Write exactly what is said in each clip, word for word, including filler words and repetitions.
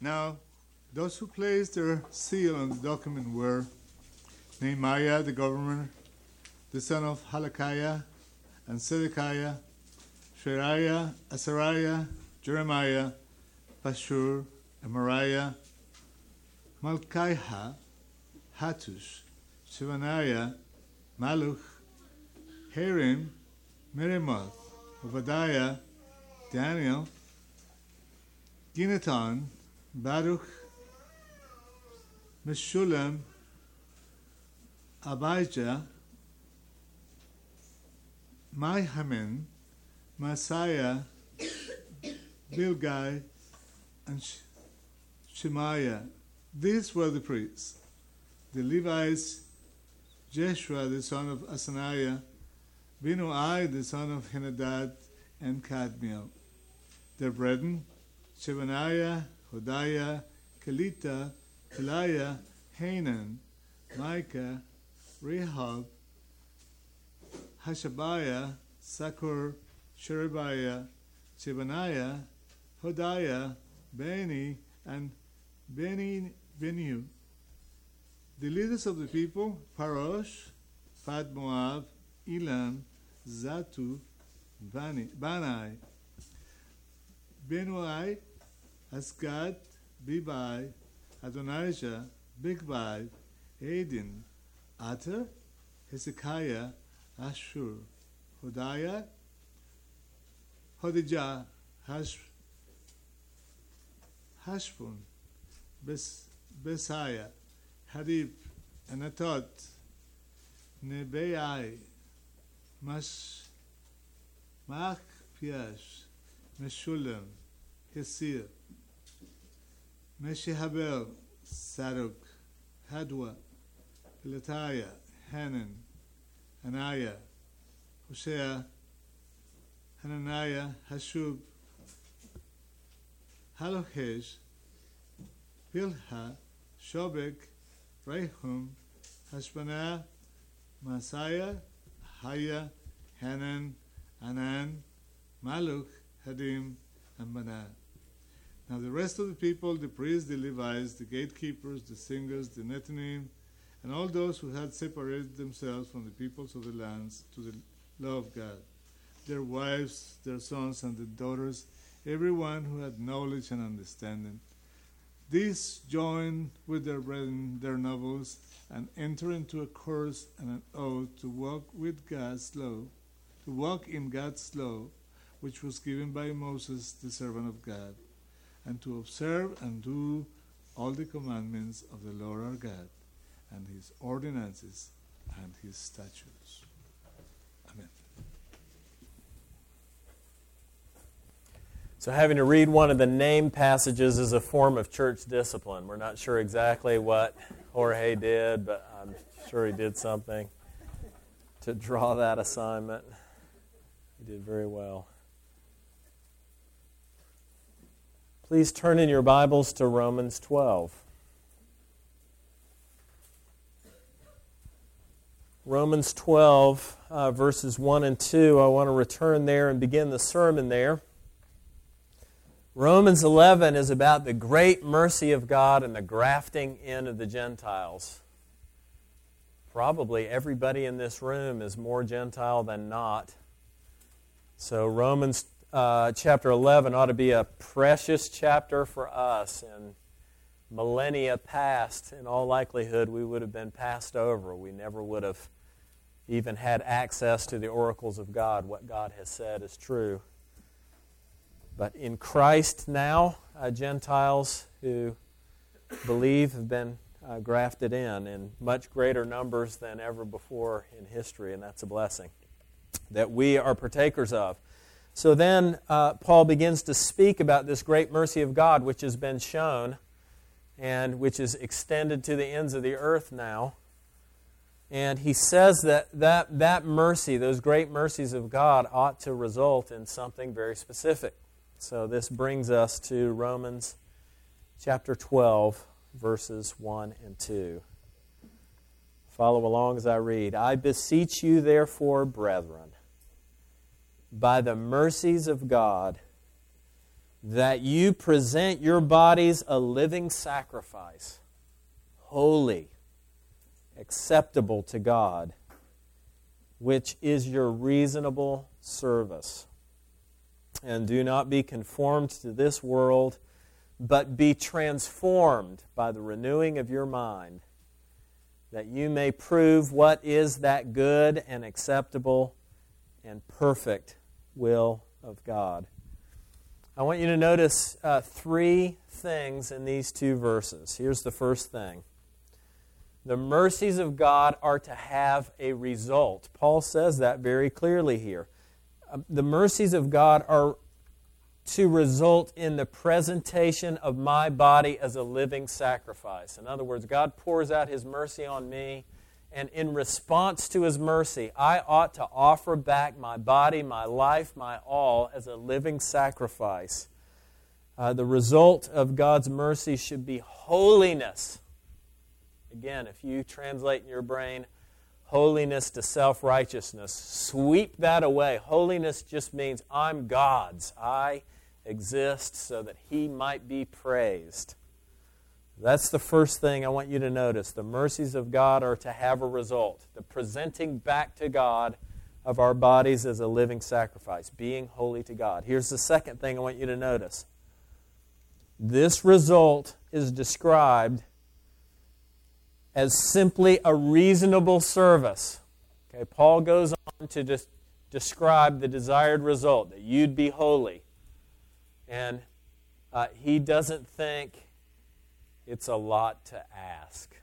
Now, those who placed their seal on the document were Nehemiah, the governor, the son of Halakiah, and Zedekiah, Shariah, Azariah, Jeremiah, Pashur, Amariah, Malchiah, Hattush, Shebaniah, Maluch, Harim, Meremoth, Obadiah, Daniel, Ginatan, Baruch, Meshulam, Abijah, Maihamin, Messiah, Bilgai, and Shemaiah. These were the priests. The Levites, Jeshua the son of Asaniah, Binuai the son of Henadad, and Kadmiel. Their brethren, Shebaniah, Hodiah, Kelita, Peliah, Hanan, Micah, Rehob, Hashabiah, Sakur, Sherebiah, Shebaniah, Hodiah, Bani, and Beni Benu. The leaders of the people, Parosh, Pad Moab, Elam, Zatu, Bani, Banai, Benuai, Asgad, Bibai, Adonijah, Bigbai, Adin, Ater, Hezekiah, Ashur, Hodiah, Hodijah, Hash, Hashbon, Bes, Besiah, Hadib, Anatot, Nebai, Mash, Machpiash, Meshulam, Hesir, Meshehabel, Sadok, Hadwa, Pelatiah, Hanan, Anaiah, Hosea, Hananiah, Hashub, Halohesh, Bilha, Shobek, Rehum, Hashbanah, Messiah, Haya, Hanan, Anan, Maluk, Hadim, and Banah. Now the rest of the people, the priests, the Levites, the gatekeepers, the singers, the Nethinim, and all those who had separated themselves from the peoples of the lands to the law of God, their wives, their sons, and their daughters, everyone who had knowledge and understanding. These joined with their brethren, their nobles, and entered into a curse and an oath to walk with God's law, to walk in God's law, which was given by Moses, the servant of God, and to observe and do all the commandments of the Lord our God, and his ordinances and his statutes. Amen. So having to read one of the name passages is a form of church discipline. We're not sure exactly what Jorge did, but I'm sure he did something to draw that assignment. He did very well. Please turn in your Bibles to Romans twelve. Romans twelve, uh, verses one and two. I want to return there and begin the sermon there. Romans eleven is about the great mercy of God and the grafting in of the Gentiles. Probably everybody in this room is more Gentile than not. So Romans uh, chapter eleven ought to be a precious chapter for us. In millennia past, in all likelihood, we would have been passed over. We never would have even had access to the oracles of God. What God has said is true. But in Christ now, uh, Gentiles who believe have been uh, grafted in in much greater numbers than ever before in history, and that's a blessing that we are partakers of. So then uh, Paul begins to speak about this great mercy of God which has been shown and which is extended to the ends of the earth now. And he says that that, that mercy, those great mercies of God, ought to result in something very specific. So this brings us to Romans chapter twelve, verses one and two. Follow along as I read. I beseech you, therefore, brethren, by the mercies of God, that you present your bodies a living sacrifice, holy, acceptable to God, which is your reasonable service. And do not be conformed to this world, but be transformed by the renewing of your mind, that you may prove what is that good and acceptable and perfect will of God. I want you to notice uh, three things in these two verses. Here's the first thing. The mercies of God are to have a result. Paul says that very clearly here. Uh, the mercies of God are to result in the presentation of my body as a living sacrifice. In other words, God pours out His mercy on me, and in response to His mercy, I ought to offer back my body, my life, my all as a living sacrifice. Uh, the result of God's mercy should be holiness. Again, if you translate in your brain holiness to self-righteousness, sweep that away. Holiness just means I'm God's. I exist so that He might be praised. That's the first thing I want you to notice. The mercies of God are to have a result. The presenting back to God of our bodies as a living sacrifice, being holy to God. Here's the second thing I want you to notice. This result is described as simply a reasonable service. Okay, Paul goes on to just describe the desired result, that you'd be holy. And uh, he doesn't think it's a lot to ask.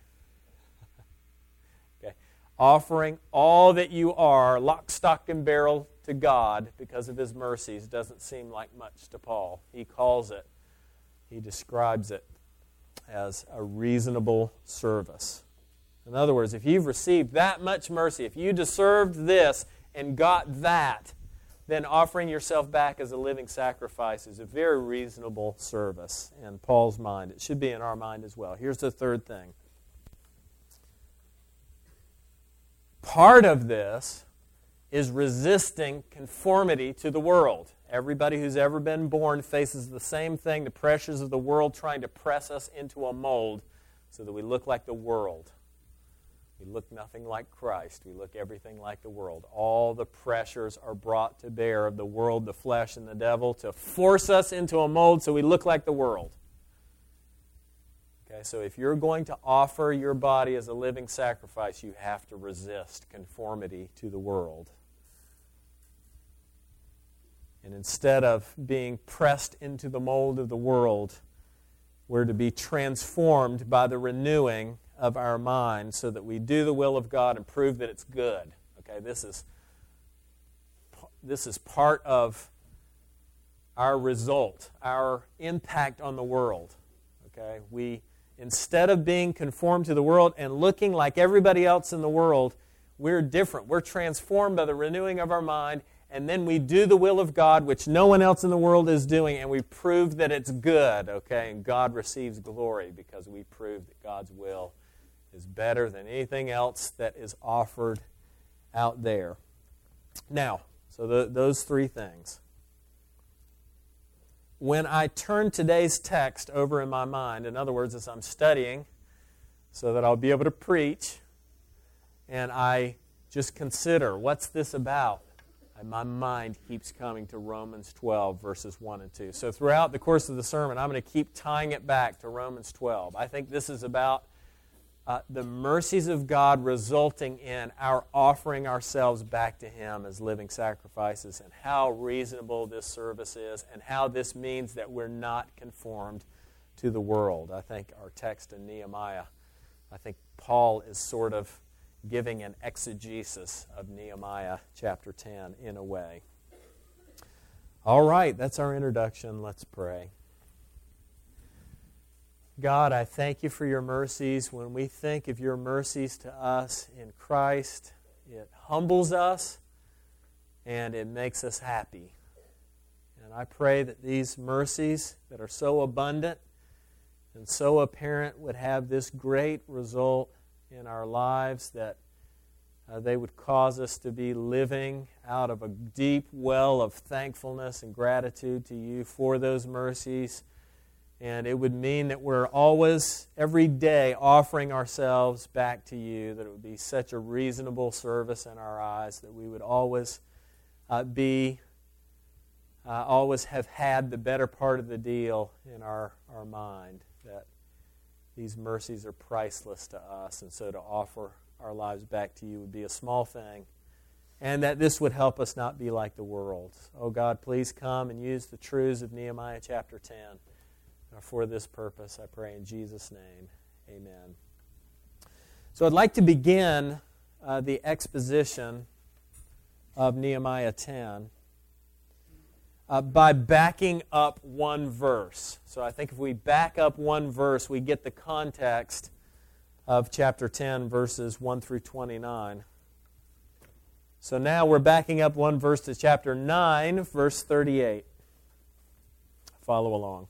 Okay, offering all that you are, lock, stock, and barrel to God because of His mercies doesn't seem like much to Paul. He calls it, he describes it as a reasonable service. In other words, if you've received that much mercy, if you deserved this and got that, then offering yourself back as a living sacrifice is a very reasonable service in Paul's mind. It should be in our mind as well. Here's the third thing. Part of this is resisting conformity to the world. Everybody who's ever been born faces the same thing, the pressures of the world trying to press us into a mold so that we look like the world. We look nothing like Christ. We look everything like the world. All the pressures are brought to bear of the world, the flesh, and the devil to force us into a mold so we look like the world. Okay, so if you're going to offer your body as a living sacrifice, you have to resist conformity to the world. And instead of being pressed into the mold of the world, we're to be transformed by the renewing of our mind so that we do the will of God and prove that it's good. Okay, this is this is part of our result, our impact on the world. Okay, we instead of being conformed to the world and looking like everybody else in the world, we're different. We're transformed by the renewing of our mind, and then we do the will of God, which no one else in the world is doing, and we prove that it's good. Okay, and God receives glory because we prove that God's will is better than anything else that is offered out there. Now, so the, those three things. When I turn today's text over in my mind, in other words, as I'm studying so that I'll be able to preach, and I just consider, what's this about? And my mind keeps coming to Romans twelve, verses one and two. So throughout the course of the sermon, I'm going to keep tying it back to Romans twelve. I think this is about Uh, the mercies of God resulting in our offering ourselves back to Him as living sacrifices, and how reasonable this service is, and how this means that we're not conformed to the world. I think our text in Nehemiah, I think Paul is sort of giving an exegesis of Nehemiah chapter ten in a way. All right, that's our introduction. Let's pray. God, I thank You for Your mercies. When we think of Your mercies to us in Christ, it humbles us and it makes us happy. And I pray that these mercies that are so abundant and so apparent would have this great result in our lives, that Uh, they would cause us to be living out of a deep well of thankfulness and gratitude to you for those mercies. And it would mean that we're always, every day, offering ourselves back to you, that it would be such a reasonable service in our eyes, that we would always uh, be, uh, always have had the better part of the deal in our, our mind, that these mercies are priceless to us, and so to offer our lives back to you would be a small thing, and that this would help us not be like the world. Oh God, please come and use the truths of Nehemiah chapter ten for this purpose, I pray in Jesus' name. Amen. So I'd like to begin uh, the exposition of Nehemiah ten uh, by backing up one verse. So I think if we back up one verse, we get the context of chapter ten, verses one through twenty-nine. So now we're backing up one verse to chapter nine, verse thirty-eight. Follow along.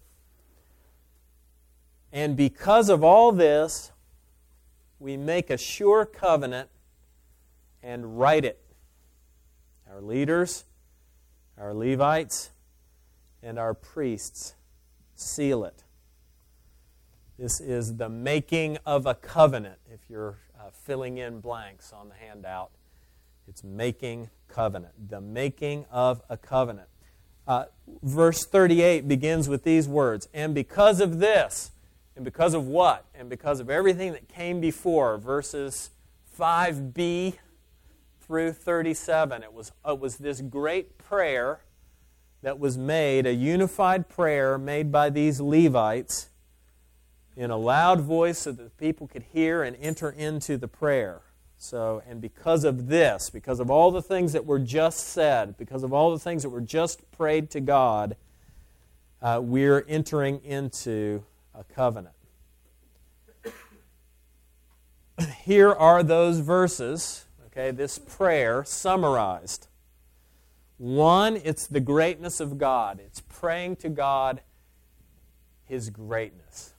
And because of all this, we make a sure covenant and write it. Our leaders, our Levites, and our priests seal it. This is the making of a covenant. If you're uh, filling in blanks on the handout, it's making covenant. The making of a covenant. Uh, verse thirty-eight begins with these words, and because of this, and because of what? And because of everything that came before, verses five b through thirty-seven. It was, it was this great prayer that was made, a unified prayer made by these Levites in a loud voice so that the people could hear and enter into the prayer. So, and because of this, because of all the things that were just said, because of all the things that were just prayed to God, uh, we're entering into a covenant. Here are those verses, okay, this prayer summarized. One, it's the greatness of God. It's praying to God His greatness.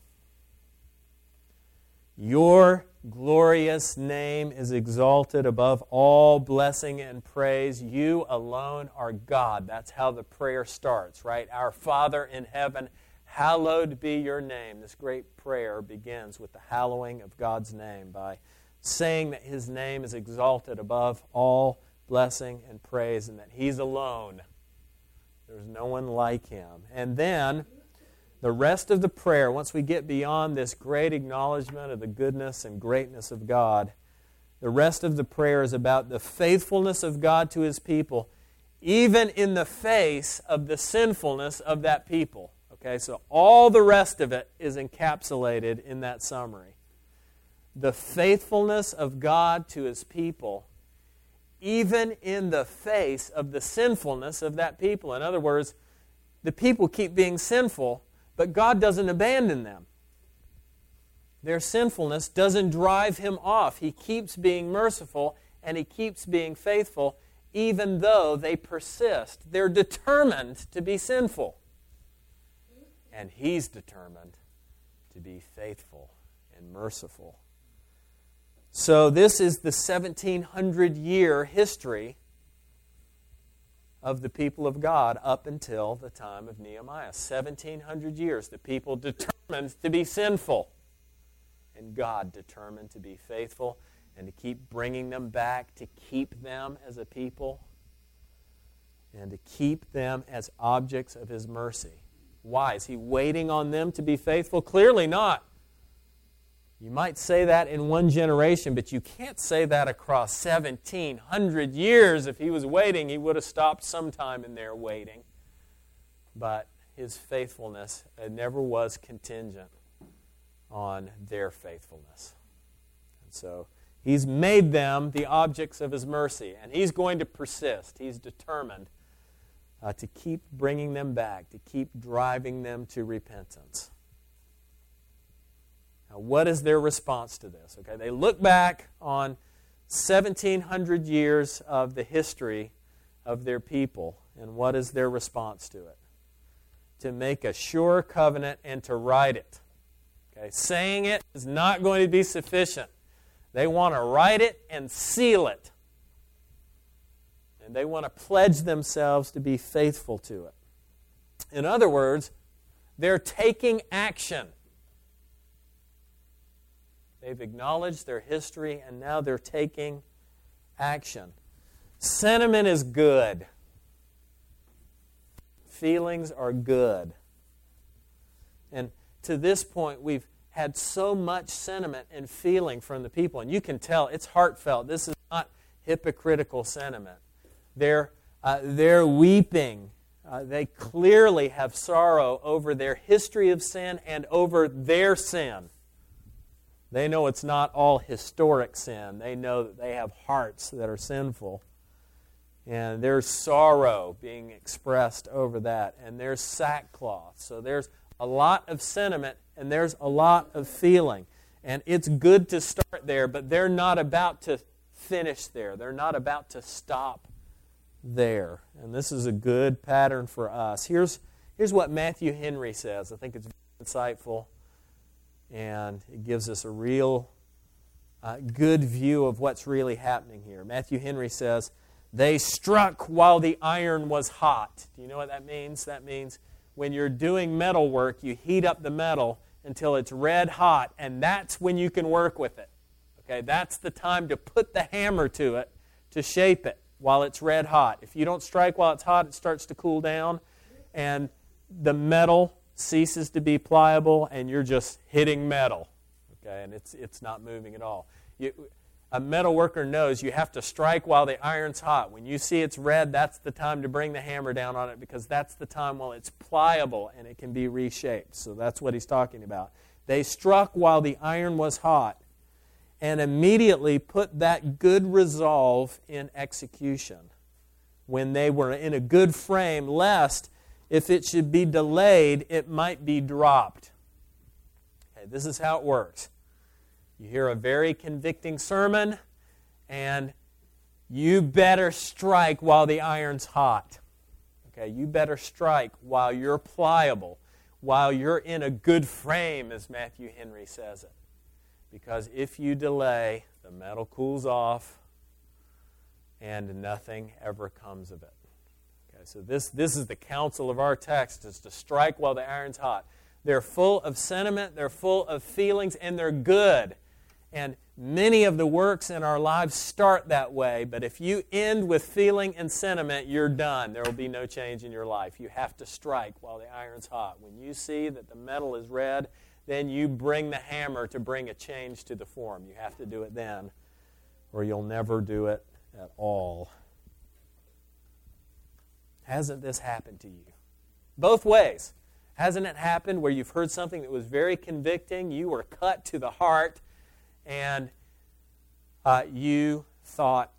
Your glorious name is exalted above all blessing and praise. You alone are God. That's how the prayer starts, right? Our Father in heaven, hallowed be your name. This great prayer begins with the hallowing of God's name by saying that His name is exalted above all blessing and praise and that He's alone. There's no one like Him. And then the rest of the prayer, once we get beyond this great acknowledgement of the goodness and greatness of God, the rest of the prayer is about the faithfulness of God to His people, even in the face of the sinfulness of that people. Okay, so all the rest of it is encapsulated in that summary. The faithfulness of God to His people, even in the face of the sinfulness of that people. In other words, the people keep being sinful, but God doesn't abandon them. Their sinfulness doesn't drive Him off. He keeps being merciful and He keeps being faithful, even though they persist. They're determined to be sinful. And He's determined to be faithful and merciful. So this is the seventeen hundred year history of the people of God up until the time of Nehemiah. seventeen hundred years. The people determined to be sinful. And God determined to be faithful and to keep bringing them back, to keep them as a people, and to keep them as objects of His mercy. Why? Is He waiting on them to be faithful? Clearly not. You might say that in one generation, but you can't say that across seventeen hundred years. If He was waiting, He would have stopped sometime in there waiting. But His faithfulness never was contingent on their faithfulness. And so He's made them the objects of His mercy, and He's going to persist. He's determined uh, to keep bringing them back, to keep driving them to repentance. Now, what is their response to this? Okay, they look back on seventeen hundred years of the history of their people, and what is their response to it? To make a sure covenant and to write it. Okay, saying it is not going to be sufficient. They want to write it and seal it. And they want to pledge themselves to be faithful to it. In other words, they're taking action. They've acknowledged their history, and now they're taking action. Sentiment is good. Feelings are good. And to this point, we've had so much sentiment and feeling from the people. And you can tell it's heartfelt. This is not hypocritical sentiment. They're, uh, they're weeping. Uh, they clearly have sorrow over their history of sin and over their sin. They know it's not all historic sin. They know that they have hearts that are sinful. And there's sorrow being expressed over that. And there's sackcloth. So there's a lot of sentiment and there's a lot of feeling. And it's good to start there, but they're not about to finish there. They're not about to stop there. And this is a good pattern for us. Here's, here's what Matthew Henry says. I think it's very insightful. And it gives us a real uh, good view of what's really happening here. Matthew Henry says, "They struck while the iron was hot." Do you know what that means? That means when you're doing metal work, you heat up the metal until it's red hot, and that's when you can work with it. Okay, that's the time to put the hammer to it to shape it while it's red hot. If you don't strike while it's hot, it starts to cool down, and the metal ceases to be pliable, and you're just hitting metal. Okay, and it's it's not moving at all. You, A metal worker knows you have to strike while the iron's hot. When you see it's red, that's the time to bring the hammer down on it, because that's the time while it's pliable and it can be reshaped. So that's what he's talking about. They struck while the iron was hot and immediately put that good resolve in execution when they were in a good frame, lest if it should be delayed, it might be dropped. Okay, this is how it works. You hear a very convicting sermon, and you better strike while the iron's hot. Okay, you better strike while you're pliable, while you're in a good frame, as Matthew Henry says it. Because if you delay, the metal cools off, and nothing ever comes of it. Okay, so this, this is the counsel of our text, is to strike while the iron's hot. They're full of sentiment, they're full of feelings, and they're good. And many of the works in our lives start that way, but if you end with feeling and sentiment, you're done. There will be no change in your life. You have to strike while the iron's hot. When you see that the metal is red, then you bring the hammer to bring a change to the form. You have to do it then, or you'll never do it at all. Hasn't this happened to you? Both ways. Hasn't it happened where you've heard something that was very convicting, you were cut to the heart, and uh, you thought,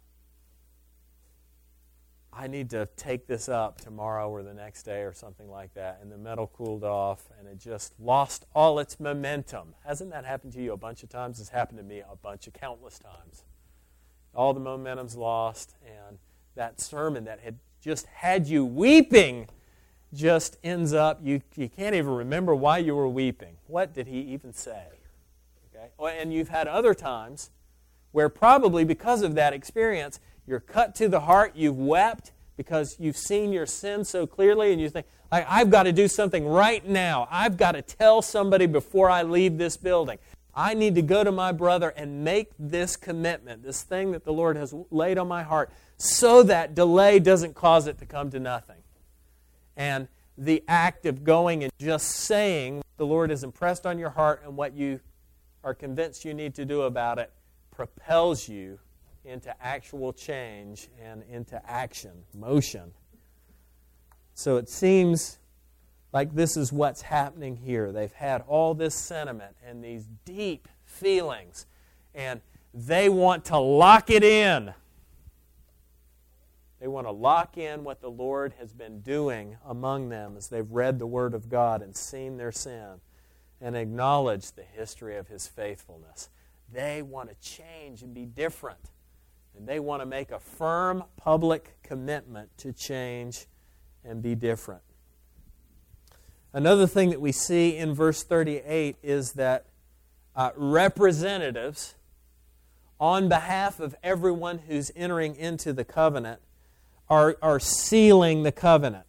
I need to take this up tomorrow or the next day or something like that, and the metal cooled off and it just lost all its momentum. Hasn't that happened to you a bunch of times? It's happened to me a bunch of countless times. All the momentum's lost, and that sermon that had just had you weeping just ends up, you, you can't even remember why you were weeping. What did he even say? Okay? And you've had other times where probably because of that experience, you're cut to the heart, you've wept because you've seen your sin so clearly, and you think, like, I've got to do something right now. I've got to tell somebody before I leave this building. I need to go to my brother and make this commitment, this thing that the Lord has laid on my heart, so that delay doesn't cause it to come to nothing. And the act of going and just saying what the Lord has impressed on your heart and what you are convinced you need to do about it propels you into actual change and into action, motion. So it seems like this is what's happening here. They've had all this sentiment and these deep feelings, and they want to lock it in. They want to lock in what the Lord has been doing among them as they've read the Word of God and seen their sin and acknowledged the history of His faithfulness. They want to change and be different. And they want to make a firm public commitment to change and be different. Another thing that we see in verse thirty-eight is that uh, representatives on behalf of everyone who's entering into the covenant, are, are sealing the covenant.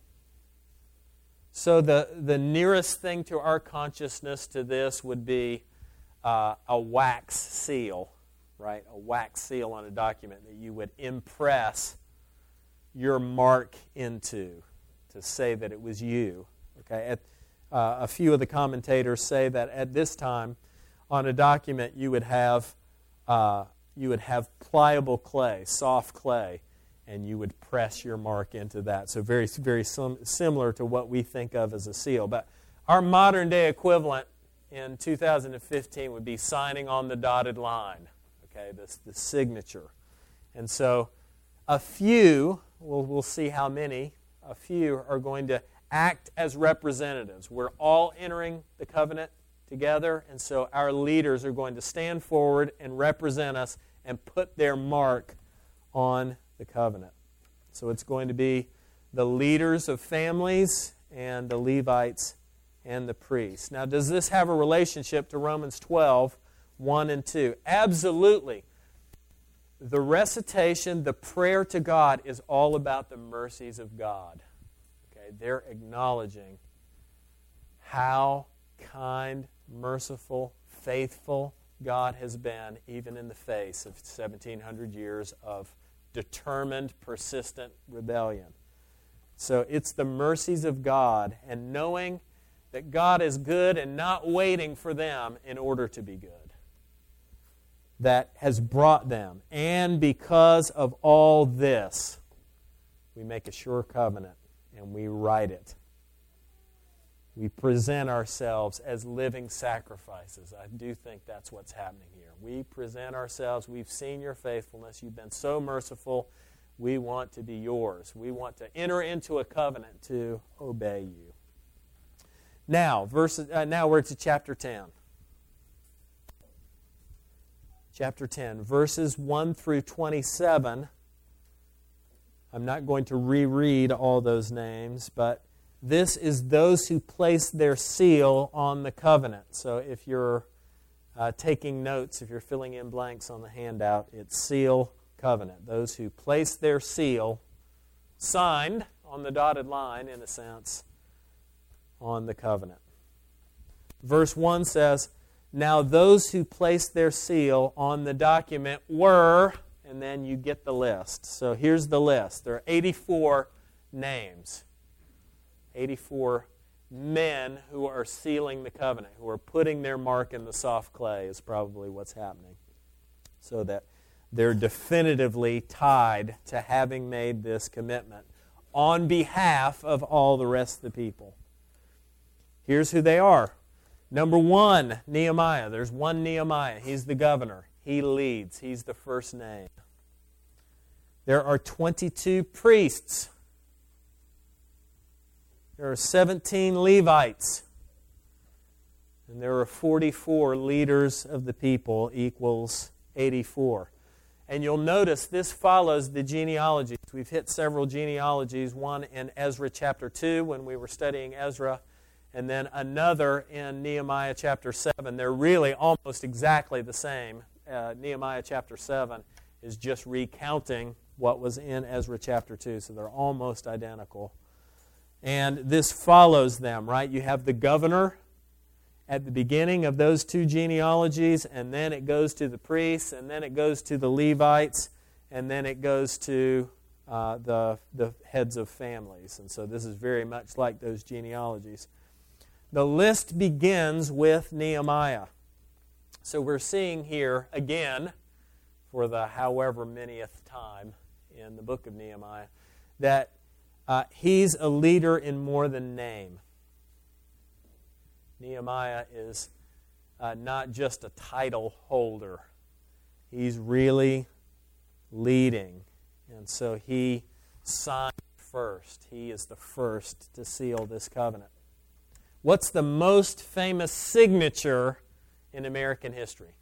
So the, the nearest thing to our consciousness to this would be uh, a wax seal, right? A wax seal on a document that you would impress your mark into to say that it was you. Okay. At, uh, a few of the commentators say that at this time, on a document, you would have uh, you would have pliable clay, soft clay, and you would press your mark into that. So very, very sim- similar to what we think of as a seal. But our modern day equivalent in two thousand fifteen would be signing on the dotted line. Okay, this the signature. And so a few, we'll, we'll see how many, a few are going to act as representatives. We're all entering the covenant together, and so our leaders are going to stand forward and represent us and put their mark on the covenant. So it's going to be the leaders of families and the Levites and the priests. Now, does this have a relationship to Romans twelve, one and two? Absolutely. The recitation, the prayer to God is all about the mercies of God. Okay, they're acknowledging how kind, merciful, faithful God has been, even in the face of seventeen hundred years of determined, persistent rebellion. So it's the mercies of God, and knowing that God is good and not waiting for them in order to be good, that has brought them. And because of all this, we make a sure covenant and we write it. We present ourselves as living sacrifices. I do think that's what's happening here. We present ourselves. We've seen your faithfulness. You've been so merciful. We want to be yours. We want to enter into a covenant to obey you. Now, verses, uh, now we're to chapter ten. Chapter ten, verses one through twenty-seven. I'm not going to reread all those names, but this is those who place their seal on the covenant. So if you're uh, taking notes, if you're filling in blanks on the handout, it's seal covenant. Those who place their seal, signed on the dotted line, in a sense, on the covenant. Verse one says, now those who placed their seal on the document were, and then you get the list. So here's the list. There are eighty-four names. eighty-four men who are sealing the covenant, who are putting their mark in the soft clay is probably what's happening. So that they're definitively tied to having made this commitment on behalf of all the rest of the people. Here's who they are. Number one, Nehemiah. There's one Nehemiah. He's the governor. He leads. He's the first name. There are twenty-two priests. There are seventeen Levites. And there are forty-four leaders of the people, equals eighty-four. And you'll notice this follows the genealogies. We've hit several genealogies, one in Ezra chapter two when we were studying Ezra, and then another in Nehemiah chapter seven. They're really almost exactly the same. Uh, Nehemiah chapter seven is just recounting what was in Ezra chapter two, so they're almost identical. And this follows them, right? You have the governor at the beginning of those two genealogies, and then it goes to the priests, and then it goes to the Levites, and then it goes to uh, the, the heads of families. And so this is very much like those genealogies. The list begins with Nehemiah. So we're seeing here, again, for the however manyth time in the book of Nehemiah, that uh, he's a leader in more than name. Nehemiah is uh, not just a title holder. He's really leading. And so he signed first. He is the first to seal this covenant. What's the most famous signature in American history?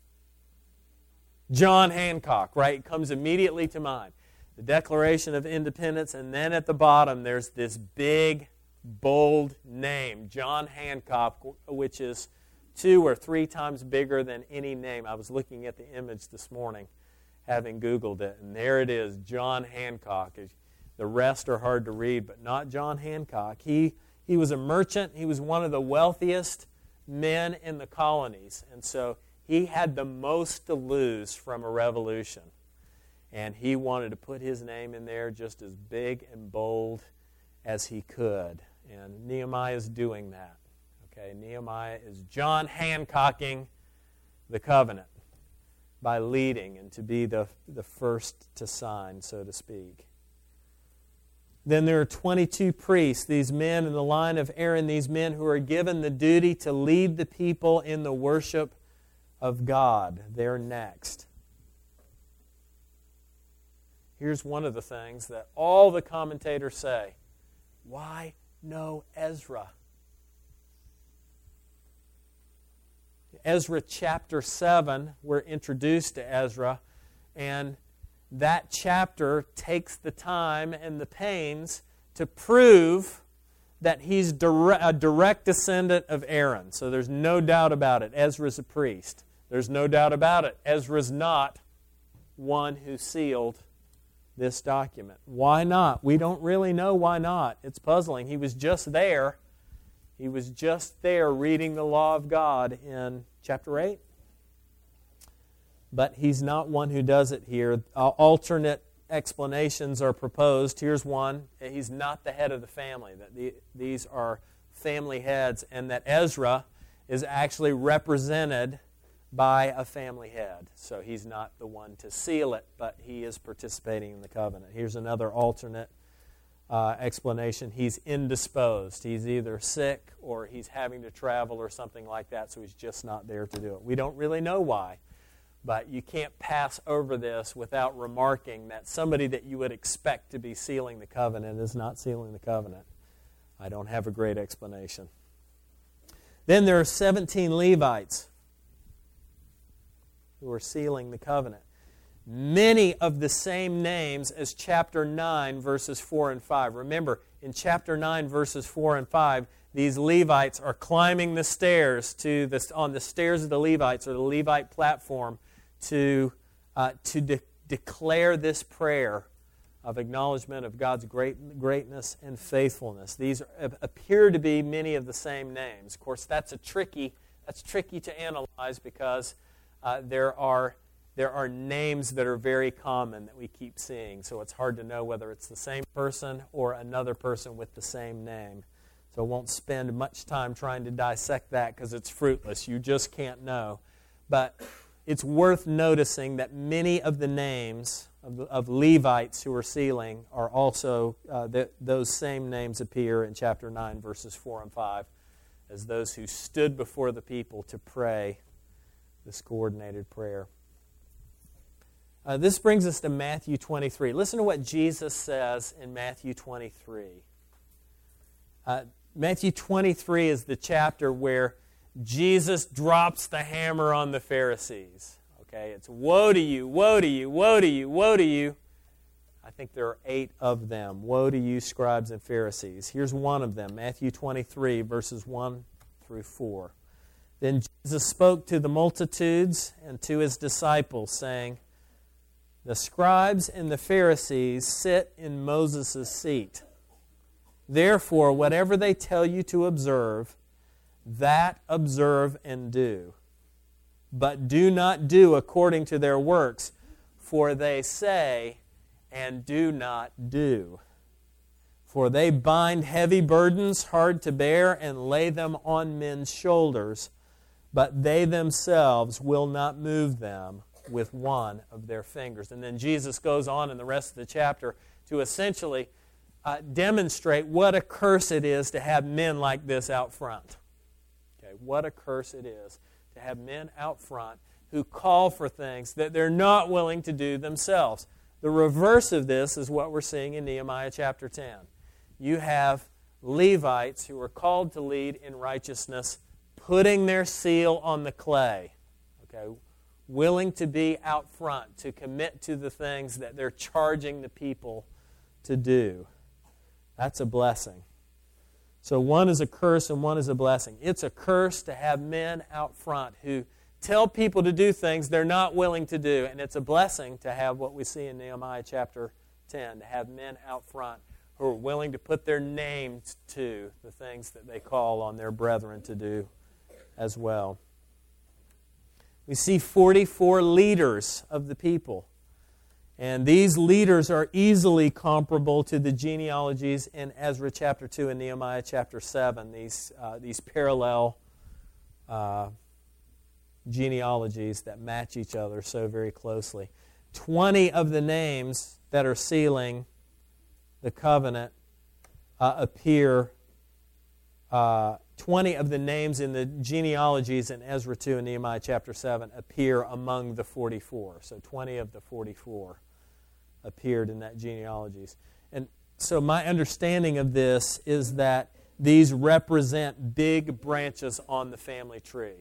John Hancock, right? It comes immediately to mind. The Declaration of Independence, and then at the bottom there's this big, bold name, John Hancock, which is two or three times bigger than any name. I was looking at the image this morning, having Googled it, and there it is, John Hancock. The rest are hard to read, but not John Hancock. He, he was a merchant. He was one of the wealthiest men in the colonies, and so he had the most to lose from a revolution. And he wanted to put his name in there just as big and bold as he could. And Nehemiah is doing that. Okay, Nehemiah is John Hancocking the covenant by leading and to be the, the first to sign, so to speak. Then there are twenty-two priests, these men in the line of Aaron, these men who are given the duty to lead the people in the worship of God. They're next. Here's one of the things that all the commentators say. Why no Ezra? Ezra chapter seven, we're introduced to Ezra, and that chapter takes the time and the pains to prove that he's a direct descendant of Aaron. So there's no doubt about it. Ezra's a priest. There's no doubt about it. Ezra's not one who sealed this document. Why not? We don't really know why not. It's puzzling. He was just there. He was just there reading the law of God in chapter eight. But he's not one who does it here. Uh, alternate explanations are proposed. Here's one. He's not the head of the family. That the, these are family heads, and that Ezra is actually represented by a family head. So he's not the one to seal it, but he is participating in the covenant. Here's another alternate uh, explanation. He's indisposed. He's either sick or he's having to travel or something like that, so he's just not there to do it. We don't really know why. But you can't pass over this without remarking that somebody that you would expect to be sealing the covenant is not sealing the covenant. I don't have a great explanation. Then there are seventeen Levites who are sealing the covenant. Many of the same names as chapter nine, verses four and five. Remember, in chapter nine, verses four and five, these Levites are climbing the stairs to the, on the stairs of the Levites, or the Levite platform, to, uh, to de- declare this prayer of acknowledgement of God's great, greatness and faithfulness. These are, appear to be many of the same names. Of course, that's a tricky, that's tricky to analyze because uh, there are there are names that are very common that we keep seeing. So it's hard to know whether it's the same person or another person with the same name. So I won't spend much time trying to dissect that because it's fruitless. You just can't know. But it's worth noticing that many of the names of, of Levites who are sealing are also, uh, th- those same names appear in chapter nine, verses four and five, as those who stood before the people to pray this coordinated prayer. Uh, this brings us to Matthew twenty-three. Listen to what Jesus says in Matthew twenty-three. Uh, Matthew twenty-three is the chapter where Jesus drops the hammer on the Pharisees. Okay, it's woe to you, woe to you, woe to you, woe to you. I think there are eight of them. Woe to you, scribes and Pharisees. Here's one of them, Matthew twenty-three, verses one through four. Then Jesus spoke to the multitudes and to his disciples, saying, "The scribes and the Pharisees sit in Moses' seat. Therefore, whatever they tell you to observe, that observe and do. But do not do according to their works, for they say and do not do. For they bind heavy burdens hard to bear and lay them on men's shoulders, but they themselves will not move them with one of their fingers." And then Jesus goes on in the rest of the chapter to essentially uh, demonstrate what a curse it is to have men like this out front. Okay, what a curse it is to have men out front who call for things that they're not willing to do themselves. The reverse of this is what we're seeing in Nehemiah chapter ten. You have Levites who are called to lead in righteousness, putting their seal on the clay. Okay, willing to be out front, to commit to the things that they're charging the people to do. That's a blessing. So one is a curse and one is a blessing. It's a curse to have men out front who tell people to do things they're not willing to do. And it's a blessing to have what we see in Nehemiah chapter ten, to have men out front who are willing to put their names to the things that they call on their brethren to do as well. We see forty-four leaders of the people. And these leaders are easily comparable to the genealogies in Ezra chapter two and Nehemiah chapter seven, these, uh, these parallel uh, genealogies that match each other so very closely. Twenty of the names that are sealing the covenant uh, appear, uh, twenty of the names in the genealogies in Ezra two and Nehemiah chapter seven appear among the forty-four. So twenty of the forty-four appeared in that genealogies. And so my understanding of this is that these represent big branches on the family tree.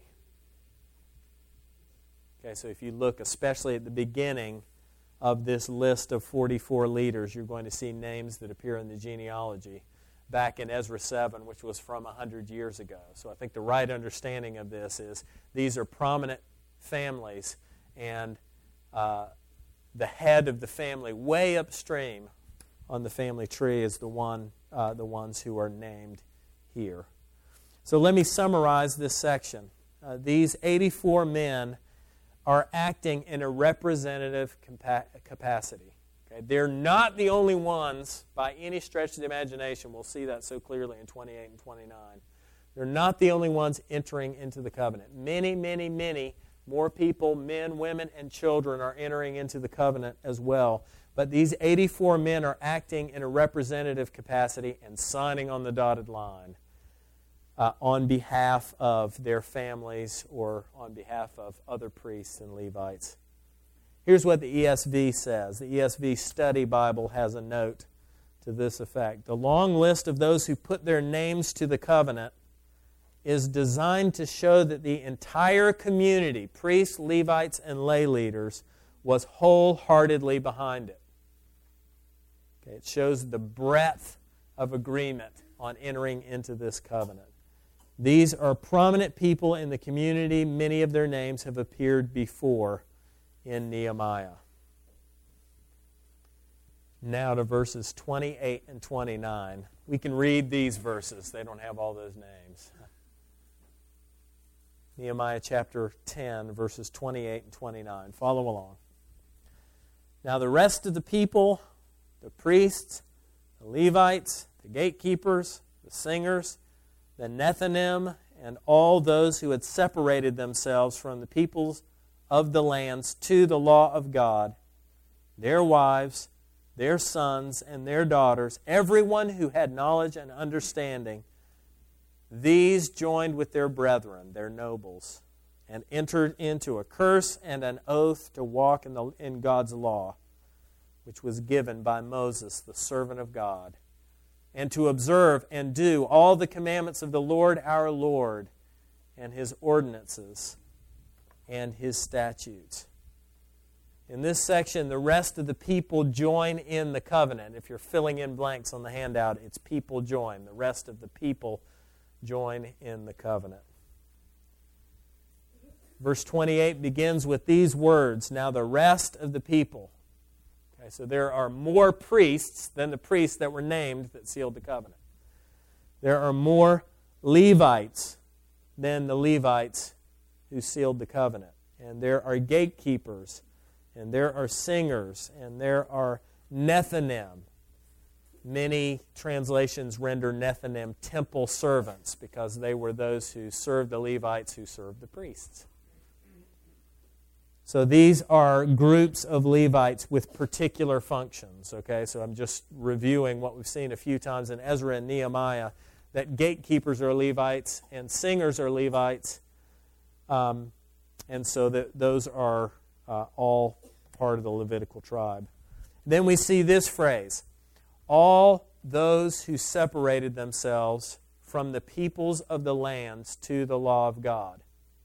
Okay, so if you look especially at the beginning of this list of forty-four leaders, you're going to see names that appear in the genealogy back in Ezra seven, which was from one hundred years ago. So I think the right understanding of this is these are prominent families, and uh, the head of the family way upstream on the family tree is the one, uh, the ones who are named here. So let me summarize this section. Uh, these eighty-four men are acting in a representative compa- capacity. Okay? They're not the only ones by any stretch of the imagination. We'll see that so clearly in twenty-eight and twenty-nine. They're not the only ones entering into the covenant. Many, many, many more people, men, women, and children are entering into the covenant as well. But these eighty-four men are acting in a representative capacity and signing on the dotted line uh, on behalf of their families or on behalf of other priests and Levites. Here's what the E S V says. The E S V Study Bible has a note to this effect. The long list of those who put their names to the covenant is designed to show that the entire community, priests, Levites, and lay leaders, was wholeheartedly behind it. Okay, it shows the breadth of agreement on entering into this covenant. These are prominent people in the community. Many of their names have appeared before in Nehemiah. Now to verses twenty-eight and twenty-nine. We can read these verses. They don't have all those names. Nehemiah chapter ten, verses twenty-eight and twenty-nine. Follow along. Now the rest of the people, the priests, the Levites, the gatekeepers, the singers, the Nethinim, and all those who had separated themselves from the peoples of the lands to the law of God, their wives, their sons, and their daughters, everyone who had knowledge and understanding, these joined with their brethren, their nobles, and entered into a curse and an oath to walk in, the, in God's law, which was given by Moses, the servant of God, and to observe and do all the commandments of the Lord our Lord, and His ordinances, and His statutes. In this section, the rest of the people join in the covenant. If you're filling in blanks on the handout, it's people join. The rest of the people join in the covenant. Verse twenty-eight begins with these words, now the rest of the people. Okay, so there are more priests than the priests that were named that sealed the covenant. There are more Levites than the Levites who sealed the covenant. And there are gatekeepers, and there are singers, and there are Nethinim. Many translations render Nethinim temple servants because they were those who served the Levites who served the priests. So these are groups of Levites with particular functions. Okay, so I'm just reviewing what we've seen a few times in Ezra and Nehemiah, that gatekeepers are Levites and singers are Levites. Um, and so that those are uh, all part of the Levitical tribe. Then we see this phrase, all those who separated themselves from the peoples of the lands to the law of God.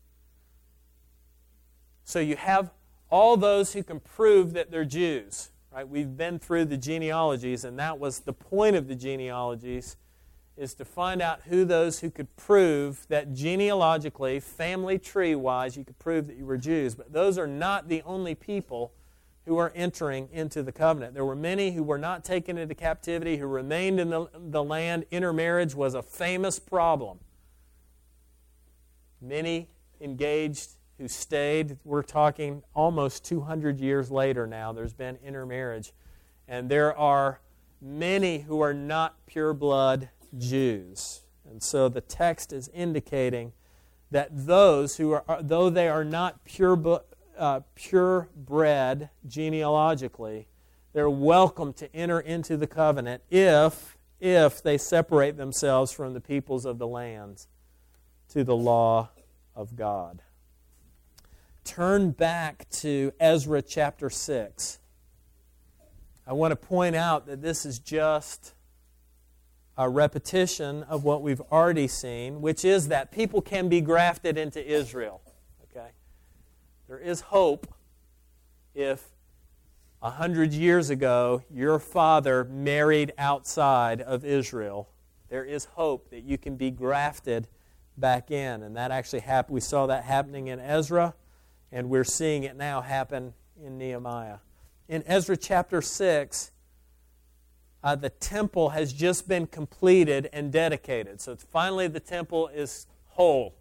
So you have all those who can prove that they're Jews. Right? We've been through the genealogies, and that was the point of the genealogies, is to find out who those who could prove that genealogically, family tree-wise, you could prove that you were Jews. But those are not the only people who are entering into the covenant. There were many who were not taken into captivity, who remained in the, the land. Intermarriage was a famous problem. Many engaged who stayed. We're talking almost two hundred years later now. There's been intermarriage. And there are many who are not pure-blood Jews. And so the text is indicating that those who are, though they are not pure, uh, purebred genealogically, they're welcome to enter into the covenant if, if they separate themselves from the peoples of the lands to the law of God. Turn back to Ezra chapter six. I want to point out that this is just a repetition of what we've already seen, which is that people can be grafted into Israel. Okay? There is hope if a hundred years ago your father married outside of Israel. There is hope that you can be grafted back in, and that actually happened. We saw that happening in Ezra, and we're seeing it now happen in Nehemiah. In Ezra chapter six, uh, the temple has just been completed and dedicated. So finally the temple is whole.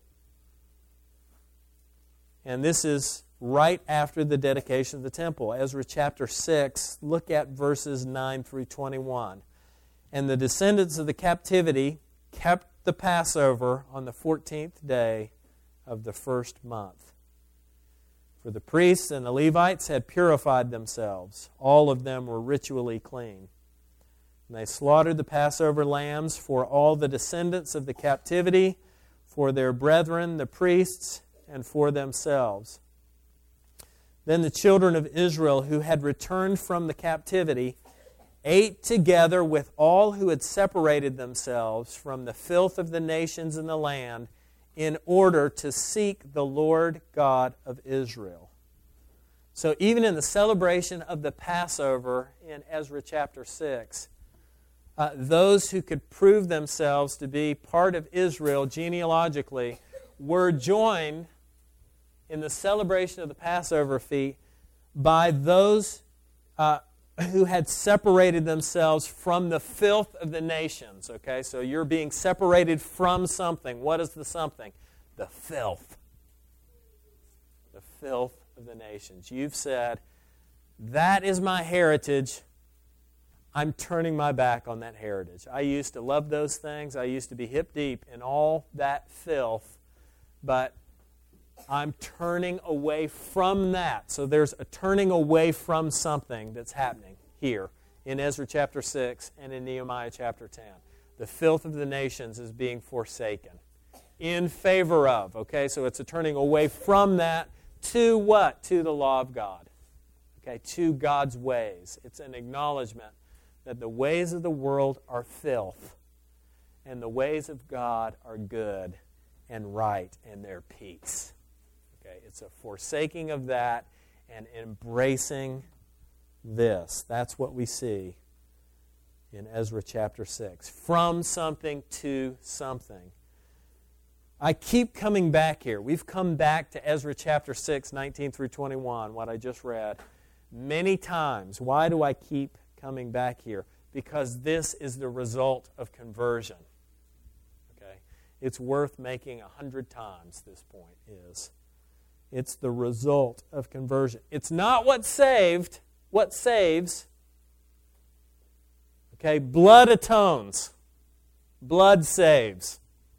And this is right after the dedication of the temple. Ezra chapter six, look at verses nine through twenty-one. And the descendants of the captivity kept the Passover on the fourteenth day of the first month. For the priests and the Levites had purified themselves. All of them were ritually clean. And they slaughtered the Passover lambs for all the descendants of the captivity, for their brethren, the priests, and for themselves. Then the children of Israel who had returned from the captivity ate together with all who had separated themselves from the filth of the nations in the land, in order to seek the Lord God of Israel. So even in the celebration of the Passover in Ezra chapter six, uh, those who could prove themselves to be part of Israel genealogically were joined in the celebration of the Passover feast by those uh, who had separated themselves from the filth of the nations. Okay, so you're being separated from something. What is the something? The filth. The filth of the nations. You've said, that is my heritage. I'm turning my back on that heritage. I used to love those things. I used to be hip deep in all that filth. But I'm turning away from that. So there's a turning away from something that's happening here in Ezra chapter six and in Nehemiah chapter ten. The filth of the nations is being forsaken in favor of. Okay, so it's a turning away from that to what? To the law of God. Okay, to God's ways. It's an acknowledgement that the ways of the world are filth and the ways of God are good and right and they're peace. Okay, it's a forsaking of that and embracing this. That's what we see in Ezra chapter six. From something to something. I keep coming back here. We've come back to Ezra chapter six, nineteen through twenty-one, what I just read, many times. Why do I keep coming back here? Because this is the result of conversion. Okay? It's worth making a hundred times, this point is. It's the result of conversion. It's not what saved, what saves. Okay, blood atones. Blood saves.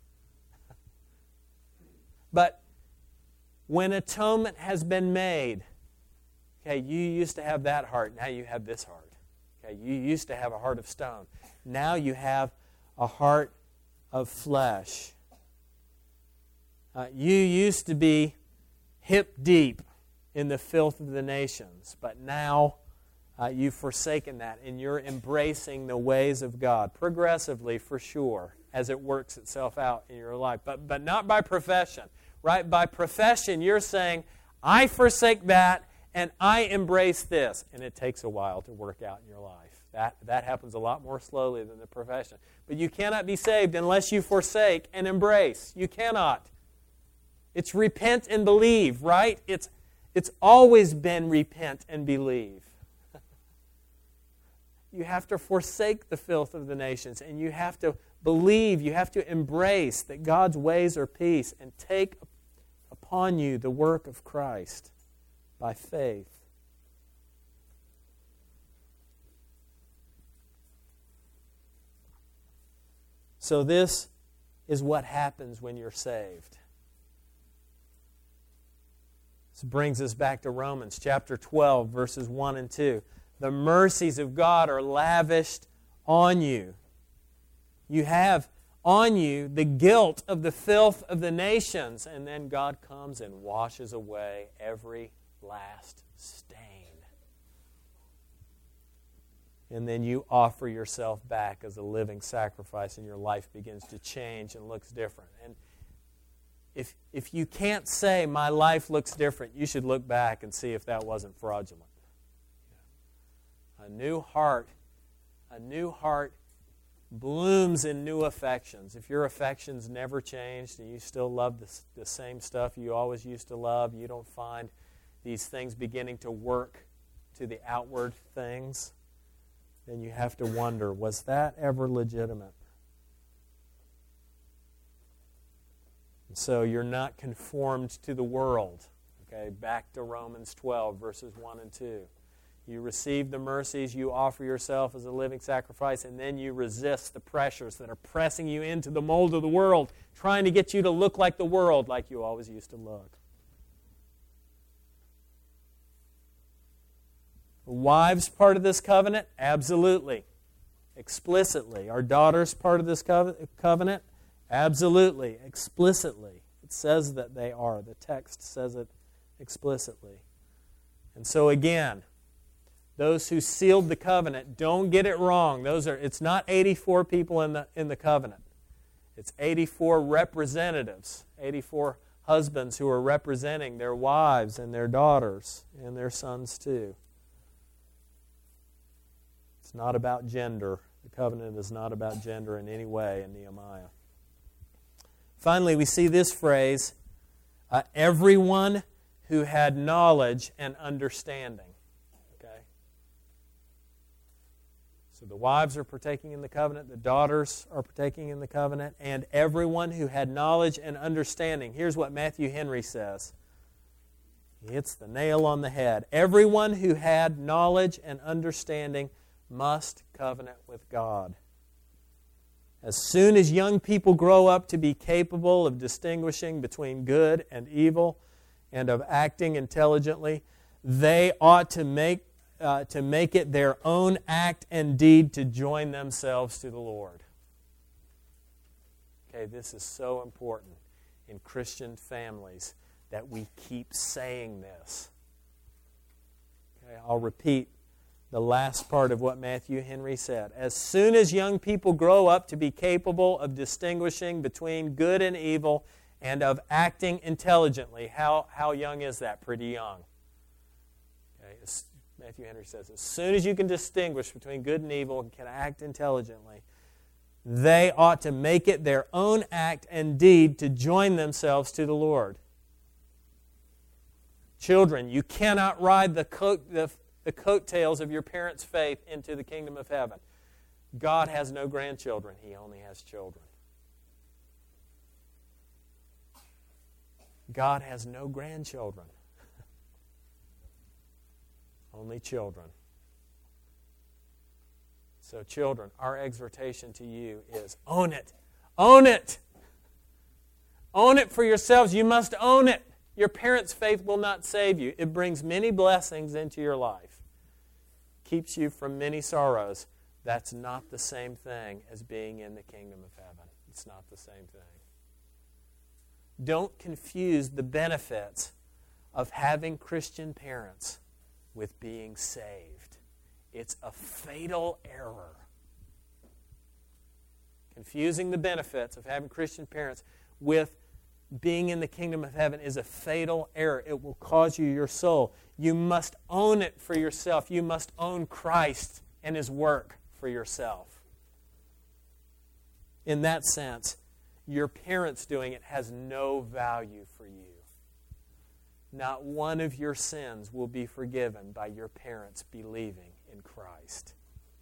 But when atonement has been made, okay, you used to have that heart, now you have this heart. Okay, you used to have a heart of stone. Now you have a heart of flesh. Uh, you used to be hip deep in the filth of the nations, but now uh, you've forsaken that and you're embracing the ways of God progressively, for sure, as it works itself out in your life, but but not by profession, right? By profession, you're saying, I forsake that and I embrace this, and it takes a while to work out in your life. That, that happens a lot more slowly than the profession. But you cannot be saved unless you forsake and embrace. You cannot. It's repent and believe, right? It's, it's always been repent and believe. You have to forsake the filth of the nations, and you have to believe, you have to embrace that God's ways are peace, and take upon you the work of Christ by faith. So this is what happens when you're saved. This brings us back to Romans chapter twelve, verses one and two. The mercies of God are lavished on you. You have on you the guilt of the filth of the nations, and then God comes and washes away every last stain. And then you offer yourself back as a living sacrifice, and your life begins to change and looks different. And if, if you can't say, my life looks different, you should look back and see if that wasn't fraudulent. A new heart, a new heart blooms in new affections. If your affections never changed and you still love the, the same stuff you always used to love, you don't find these things beginning to work to the outward things, then you have to wonder, was that ever legitimate? And so you're not conformed to the world. Okay, back to Romans twelve, verses one and two. You receive the mercies, you offer yourself as a living sacrifice, and then you resist the pressures that are pressing you into the mold of the world, trying to get you to look like the world, like you always used to look. Wives part of this covenant? Absolutely. Explicitly. Are daughters part of this covenant? Absolutely. Explicitly. It says that they are. The text says it explicitly. And so again, those who sealed the covenant, don't get it wrong. Those are it's not eighty-four people in the in the covenant. It's eighty-four representatives, eighty-four husbands who are representing their wives and their daughters and their sons too. It's not about gender. The covenant is not about gender in any way in Nehemiah. Finally, we see this phrase, uh, everyone who had knowledge and understanding. Okay? So the wives are partaking in the covenant, the daughters are partaking in the covenant, and everyone who had knowledge and understanding. Here's what Matthew Henry says. He hits the nail on the head. Everyone who had knowledge and understanding must covenant with God. As soon as young people grow up to be capable of distinguishing between good and evil and of acting intelligently, they ought to make, uh, to make it their own act and deed to join themselves to the Lord. Okay, this is so important in Christian families that we keep saying this. Okay, I'll repeat the last part of what Matthew Henry said. As soon as young people grow up to be capable of distinguishing between good and evil and of acting intelligently, how, how young is that? Pretty young. Okay, as Matthew Henry says, as soon as you can distinguish between good and evil and can act intelligently, they ought to make it their own act and deed to join themselves to the Lord. Children, you cannot ride the coat, the the coattails of your parents' faith into the kingdom of heaven. God has no grandchildren. He only has children. God has no grandchildren. Only children. So children, our exhortation to you is own it. Own it. Own it for yourselves. You must own it. Your parents' faith will not save you. It brings many blessings into your life. Keeps you from many sorrows. That's not the same thing as being in the kingdom of heaven. It's not the same thing. Don't confuse the benefits of having Christian parents with being saved. It's a fatal error. Confusing the benefits of having Christian parents with being in the kingdom of heaven is a fatal error. It will cause you your soul. You must own it for yourself. You must own Christ and His work for yourself. In that sense, your parents doing it has no value for you. Not one of your sins will be forgiven by your parents believing in Christ.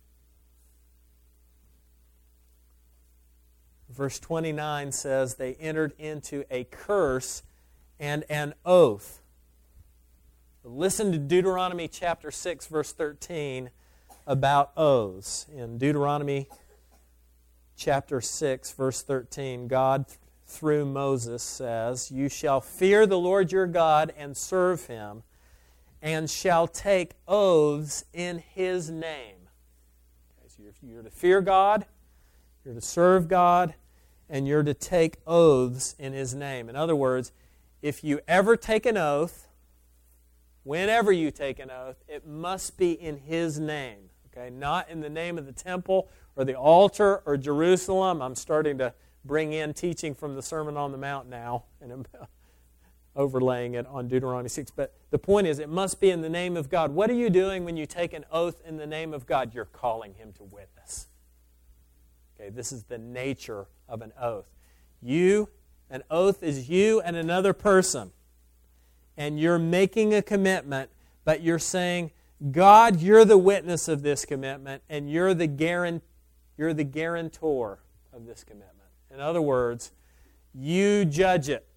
Verse twenty-nine says, they entered into a curse and an oath. Listen to Deuteronomy chapter six, verse thirteen about oaths. In Deuteronomy chapter six, verse thirteen, God, through Moses, says, you shall fear the Lord your God and serve Him, and shall take oaths in His name. Okay, so you're, you're to fear God, you're to serve God, and you're to take oaths in His name. In other words, if you ever take an oath, whenever you take an oath, it must be in His name. Okay, not in the name of the temple or the altar or Jerusalem. I'm starting to bring in teaching from the Sermon on the Mount now, and I'm overlaying it on Deuteronomy six. But the point is, it must be in the name of God. What are you doing when you take an oath in the name of God? You're calling Him to witness. Okay, this is the nature of an oath. You, an oath is you and another person, and you're making a commitment, but you're saying, God, you're the witness of this commitment, and you're the guaran- you're the guarantor of this commitment. In other words, you judge it.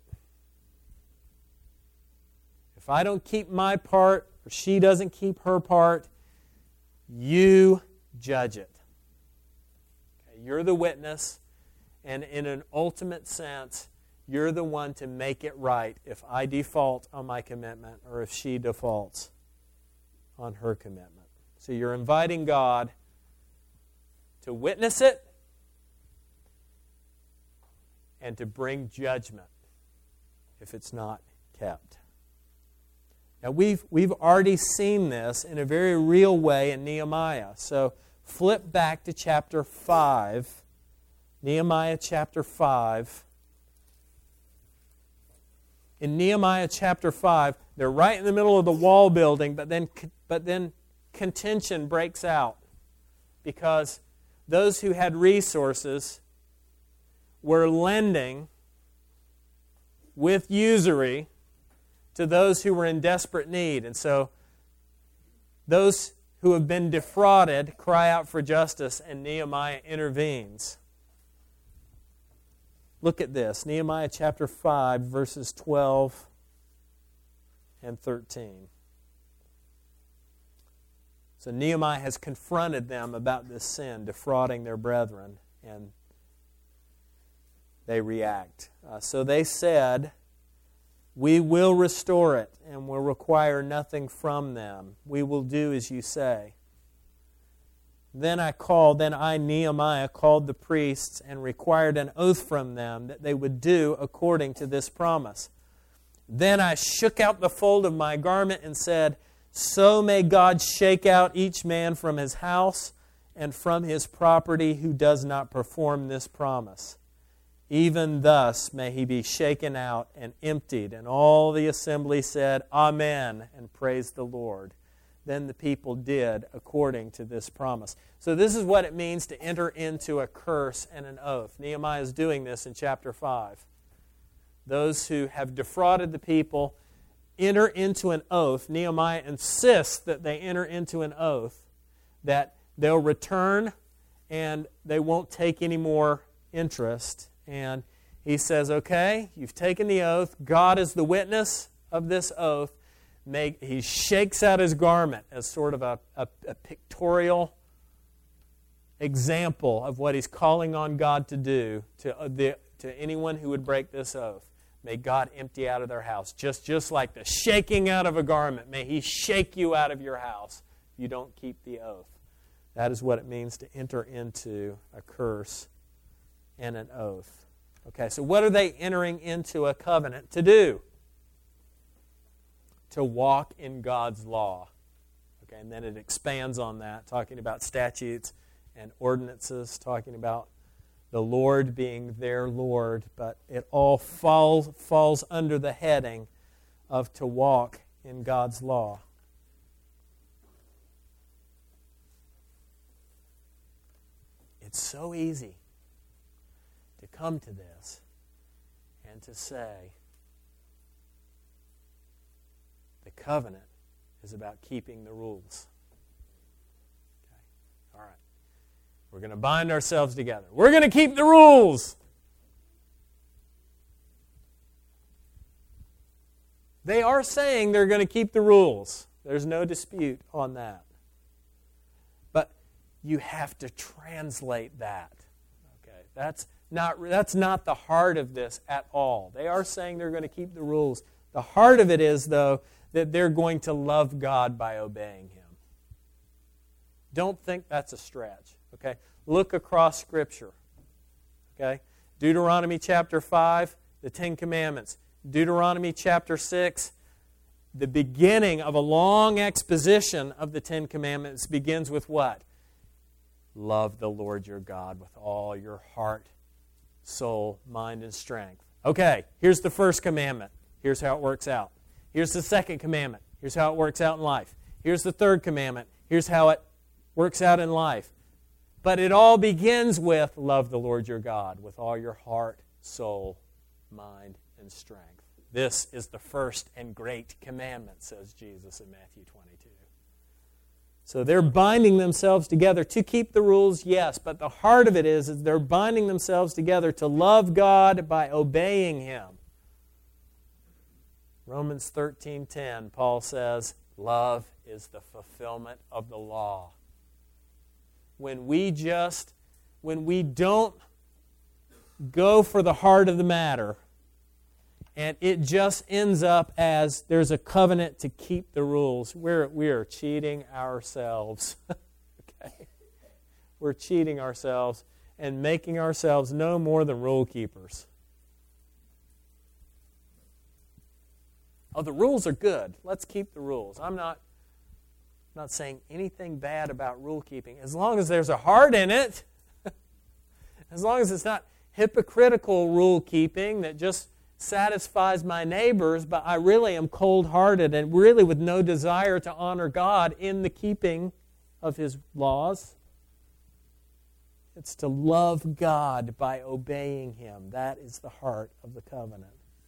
If I don't keep my part, or she doesn't keep her part, you judge it. Okay, you're the witness, and in an ultimate sense, you're the one to make it right if I default on my commitment or if she defaults on her commitment. So you're inviting God to witness it and to bring judgment if it's not kept. Now we've we've already seen this in a very real way in Nehemiah. So flip back to chapter five. Nehemiah chapter five. In Nehemiah chapter five, they're right in the middle of the wall building, but then but then contention breaks out because those who had resources were lending with usury to those who were in desperate need. And so those who have been defrauded cry out for justice, and Nehemiah intervenes. Look at this, Nehemiah chapter five, verses twelve and thirteen. So Nehemiah has confronted them about this sin, defrauding their brethren, and they react. Uh, so they said, we will restore it and will require nothing from them. We will do as you say. Then I called, then I, Nehemiah, called the priests and required an oath from them that they would do according to this promise. Then I shook out the fold of my garment and said, so may God shake out each man from his house and from his property who does not perform this promise. Even thus may he be shaken out and emptied. And all the assembly said, Amen, and praised the Lord. Then the people did according to this promise. So this is what it means to enter into a curse and an oath. Nehemiah is doing this in chapter five. Those who have defrauded the people enter into an oath. Nehemiah insists that they enter into an oath that they'll return and they won't take any more interest. And he says, okay, you've taken the oath. God is the witness of this oath. Make, he shakes out his garment as sort of a, a, a pictorial example of what he's calling on God to do to, uh, the, to anyone who would break this oath. May God empty out of their house. Just, just like the shaking out of a garment, may He shake you out of your house if you don't keep the oath. That is what it means to enter into a curse and an oath. Okay, so what are they entering into a covenant to do? To walk in God's law. Okay, and then it expands on that, talking about statutes and ordinances, talking about the Lord being their Lord, but it all falls, falls under the heading of to walk in God's law. It's so easy to come to this and to say, the covenant is about keeping the rules. Okay. All right. We're going to bind ourselves together. We're going to keep the rules. They are saying they're going to keep the rules. There's no dispute on that. But you have to translate that. Okay, that's not, that's not the heart of this at all. They are saying they're going to keep the rules. The heart of it is, though, that they're going to love God by obeying Him. Don't think that's a stretch. Okay, look across Scripture. Okay, Deuteronomy chapter five, the Ten Commandments. Deuteronomy chapter six, the beginning of a long exposition of the Ten Commandments begins with what? Love the Lord your God with all your heart, soul, mind, and strength. Okay, here's the first commandment. Here's how it works out. Here's the second commandment. Here's how it works out in life. Here's the third commandment. Here's how it works out in life. But it all begins with love the Lord your God with all your heart, soul, mind, and strength. This is the first and great commandment, says Jesus in Matthew twenty-two. So they're binding themselves together to keep the rules, yes, but the heart of it is, is they're binding themselves together to love God by obeying Him. Romans thirteen ten, Paul says, love is the fulfillment of the law. When we just, when we don't go for the heart of the matter, and it just ends up as there's a covenant to keep the rules, we're, we're cheating ourselves. Okay? We're cheating ourselves and making ourselves no more than rule keepers. Oh, the rules are good. Let's keep the rules. I'm not, not saying anything bad about rule keeping. As long as there's a heart in it, as long as it's not hypocritical rule keeping that just satisfies my neighbors, but I really am cold-hearted and really with no desire to honor God in the keeping of His laws. It's to love God by obeying Him. That is the heart of the covenant.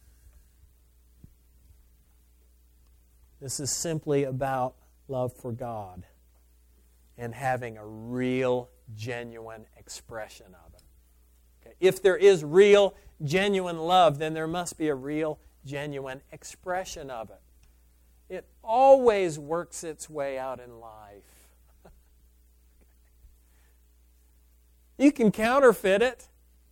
This is simply about love for God and having a real, genuine expression of it. Okay? If there is real, genuine love, then there must be a real, genuine expression of it. It always works its way out in life. You can counterfeit it.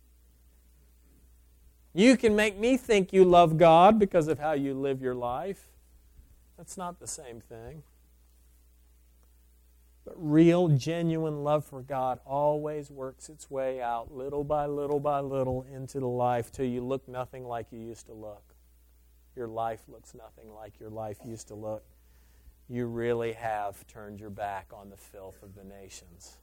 You can make me think you love God because of how you live your life. That's not the same thing. But real, genuine love for God always works its way out little by little by little into the life till you look nothing like you used to look. Your life looks nothing like your life used to look. You really have turned your back on the filth of the nations.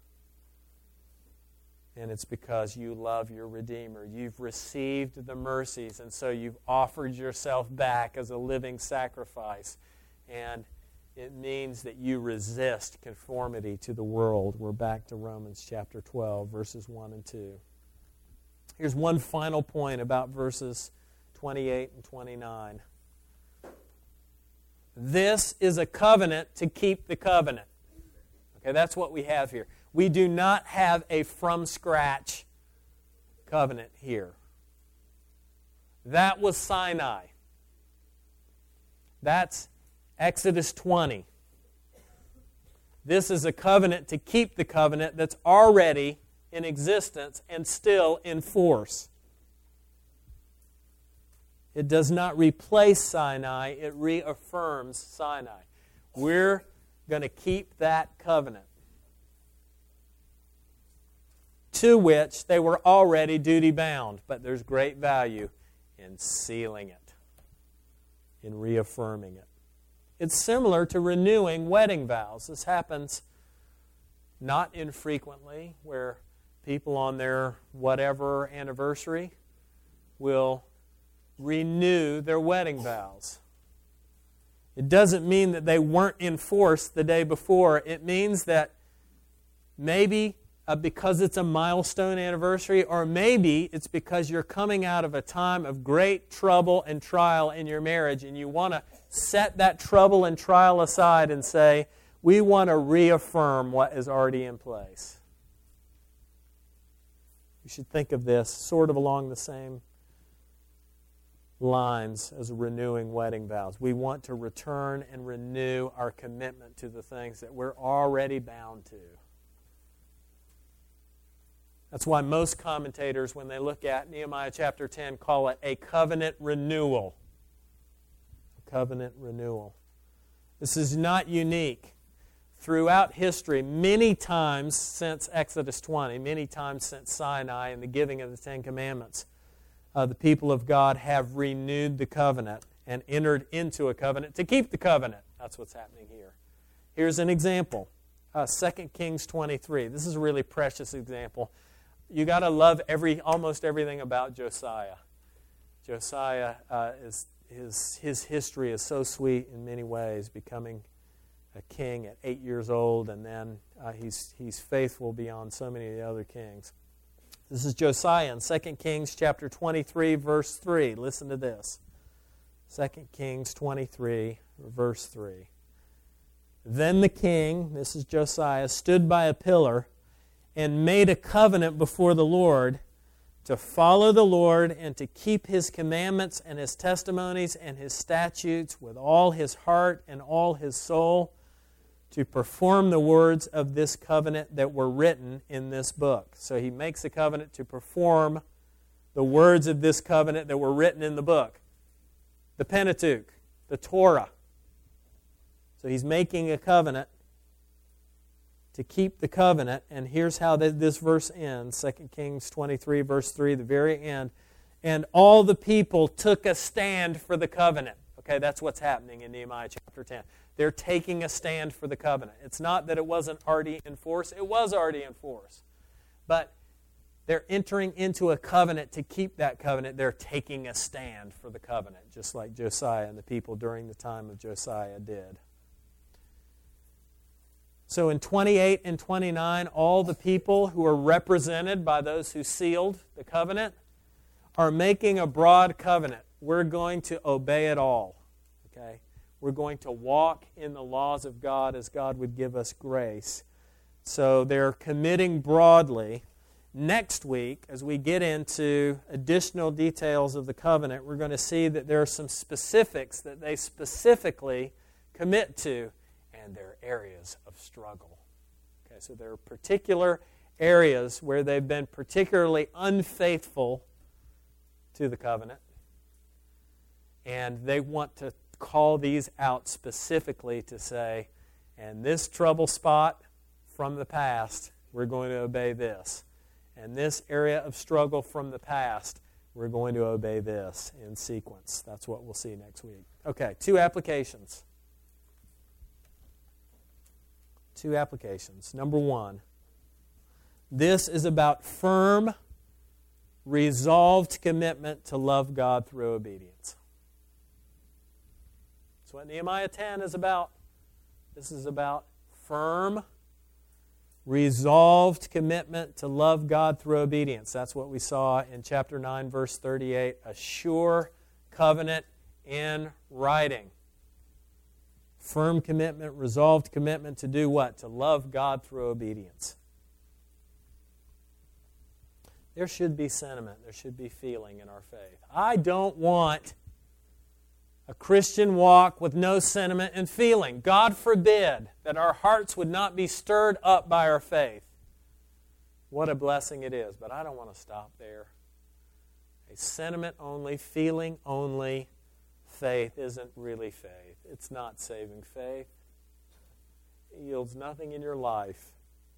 And it's because you love your Redeemer. You've received the mercies, and so you've offered yourself back as a living sacrifice. And it means that you resist conformity to the world. We're back to Romans chapter twelve, verses one and two. Here's one final point about verses twenty-eight and twenty-nine. This is a covenant to keep the covenant. Okay, that's what we have here. We do not have a from-scratch covenant here. That was Sinai. That's Exodus twenty. This is a covenant to keep the covenant that's already in existence and still in force. It does not replace Sinai, it reaffirms Sinai. We're going to keep that covenant, to which they were already duty-bound, but there's great value in sealing it, in reaffirming it. It's similar to renewing wedding vows. This happens not infrequently, where people on their whatever anniversary will renew their wedding vows. It doesn't mean that they weren't in force the day before. It means that maybe uh, because it's a milestone anniversary, or maybe it's because you're coming out of a time of great trouble and trial in your marriage, and you want to set that trouble and trial aside and say, we want to reaffirm what is already in place. You should think of this sort of along the same lines as renewing wedding vows. We want to return and renew our commitment to the things that we're already bound to. That's why most commentators, when they look at Nehemiah chapter ten, call it a covenant renewal. A covenant renewal. This is not unique. Throughout history, many times since Exodus twenty, many times since Sinai and the giving of the Ten Commandments, uh, the people of God have renewed the covenant and entered into a covenant to keep the covenant. That's what's happening here. Here's an example. Uh, Second Kings twenty-three. This is a really precious example. You got to love every almost everything about Josiah. Josiah, uh, is his his history is so sweet in many ways, becoming a king at eight years old, and then uh, he's he's faithful beyond so many of the other kings. This is Josiah in Second Kings chapter twenty-three, verse three. Listen to this. Second Kings twenty-three, verse three. Then the king, this is Josiah, stood by a pillar and made a covenant before the Lord to follow the Lord and to keep His commandments and His testimonies and His statutes with all his heart and all his soul, to perform the words of this covenant that were written in this book. So he makes a covenant to perform the words of this covenant that were written in the book. The Pentateuch, the Torah. So he's making a covenant to keep the covenant, and here's how this verse ends, Second Kings twenty-three, verse three, the very end. And all the people took a stand for the covenant. Okay, that's what's happening in Nehemiah chapter ten. They're taking a stand for the covenant. It's not that it wasn't already in force. It was already in force. But they're entering into a covenant to keep that covenant. They're taking a stand for the covenant, just like Josiah and the people during the time of Josiah did. So in twenty-eight and twenty-nine, all the people who are represented by those who sealed the covenant are making a broad covenant. We're going to obey it all. Okay? We're going to walk in the laws of God as God would give us grace. So they're committing broadly. Next week, as we get into additional details of the covenant, we're going to see that there are some specifics that they specifically commit to, and they're areas of struggle. Okay, so there are particular areas where they've been particularly unfaithful to the covenant, and they want to call these out specifically to say, and this trouble spot from the past, we're going to obey this. And this area of struggle from the past, we're going to obey this in sequence. That's what we'll see next week. Okay, two applications. Two applications. Number one, this is about firm, resolved commitment to love God through obedience. That's what Nehemiah ten is about. This is about firm, resolved commitment to love God through obedience. That's what we saw in chapter nine, verse thirty-eight. A sure covenant in writing. Firm commitment, resolved commitment to do what? To love God through obedience. There should be sentiment, there should be feeling in our faith. I don't want a Christian walk with no sentiment and feeling. God forbid that our hearts would not be stirred up by our faith. What a blessing it is, but I don't want to stop there. A sentiment only, feeling only faith isn't really faith. It's not saving faith. It yields nothing in your life.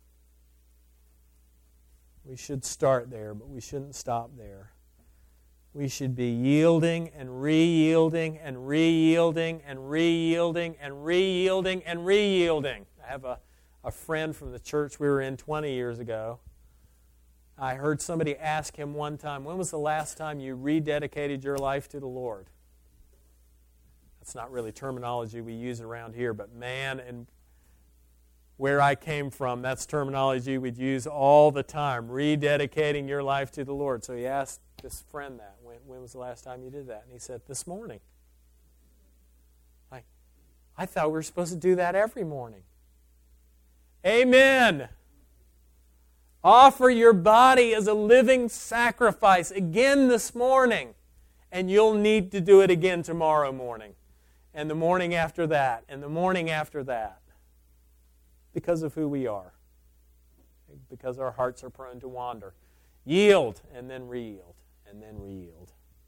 We should start there, but we shouldn't stop there. We should be yielding and re-yielding and re-yielding and re-yielding and re-yielding and re-yielding. I have a, a friend from the church we were in twenty years ago. I heard somebody ask him one time, when was the last time you rededicated your life to the Lord? That's not really terminology we use around here, but man, and where I came from. That's terminology we'd use all the time, rededicating your life to the Lord. So he asked this friend that, when, when was the last time you did that? And he said, this morning. Like, I thought we were supposed to do that every morning. Amen. Offer your body as a living sacrifice again this morning, and you'll need to do it again tomorrow morning, and the morning after that, and the morning after that, because of who we are, because our hearts are prone to wander. Yield, and then re-yield, and then re-yield.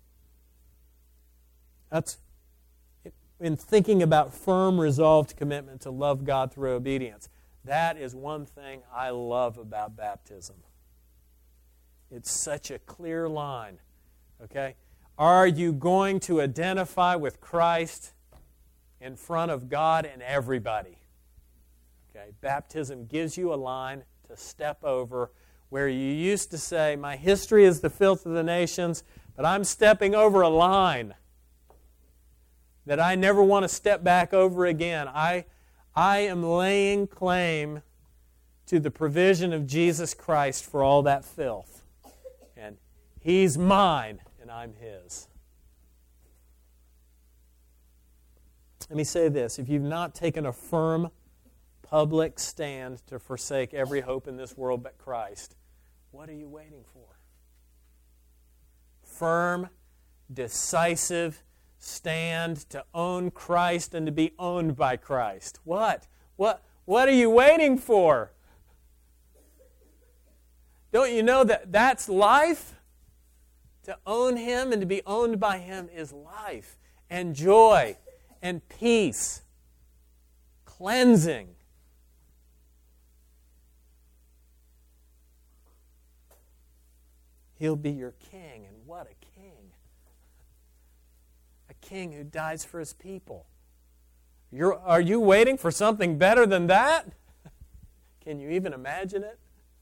That's, in thinking about firm, resolved commitment to love God through obedience, that is one thing I love about baptism. It's such a clear line, okay? Are you going to identify with Christ in front of God and everybody? Okay, baptism gives you a line to step over where you used to say, my history is the filth of the nations, but I'm stepping over a line that I never want to step back over again. I I am laying claim to the provision of Jesus Christ for all that filth. And He's mine, and I'm His. Let me say this. If you've not taken a firm public stand to forsake every hope in this world but Christ, what are you waiting for? Firm, decisive stand to own Christ and to be owned by Christ. What? What? What are you waiting for? Don't you know that that's life? To own Him and to be owned by Him is life and joy and peace, cleansing. He'll be your king, and what a king. King who dies for His people. You're, are you waiting for something better than that? Can you even imagine it?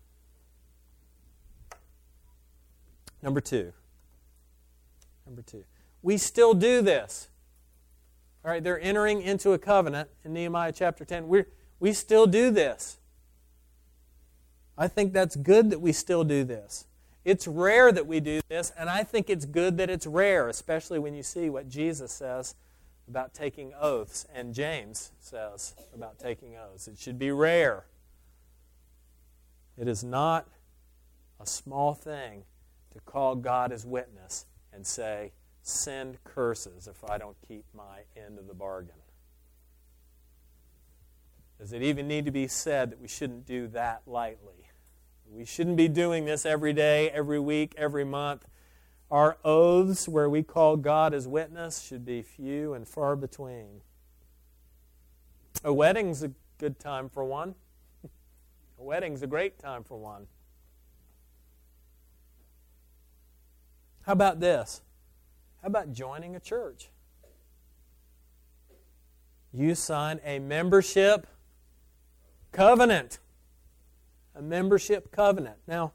Number two. Number two. We still do this. All right, they're entering into a covenant in Nehemiah chapter ten. We're, we still do this. I think that's good that we still do this. It's rare that we do this, and I think it's good that it's rare, especially when you see what Jesus says about taking oaths, and James says about taking oaths. It should be rare. It is not a small thing to call God as witness and say, send curses if I don't keep my end of the bargain. Does it even need to be said that we shouldn't do that lightly? We shouldn't be doing this every day, every week, every month. Our oaths where we call God as witness should be few and far between. A wedding's a good time for one. A wedding's a great time for one. How about this? How about joining a church? You sign a membership covenant. A membership covenant. Now,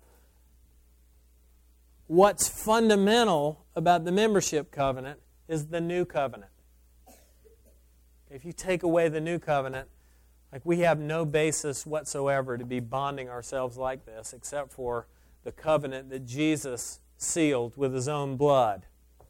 what's fundamental about the membership covenant is the new covenant. If you take away the new covenant, like we have no basis whatsoever to be bonding ourselves like this except for the covenant that Jesus sealed with His own blood.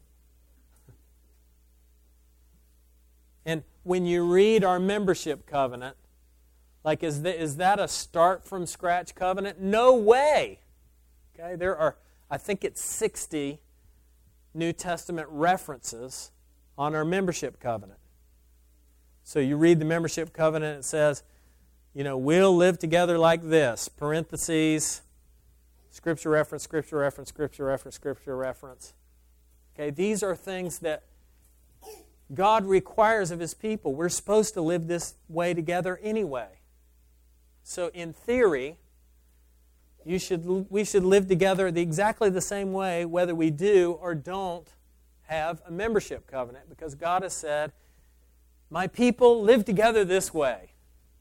And when you read our membership covenant, like, is that, is that a start-from-scratch covenant? No way. Okay, there are, I think it's sixty New Testament references on our membership covenant. So you read the membership covenant, it says, you know, we'll live together like this, parentheses, scripture reference, scripture reference, scripture reference, scripture reference. Okay, these are things that God requires of His people. We're supposed to live this way together anyway. So in theory, you should we should live together the, exactly the same way whether we do or don't have a membership covenant, because God has said, my people live together this way.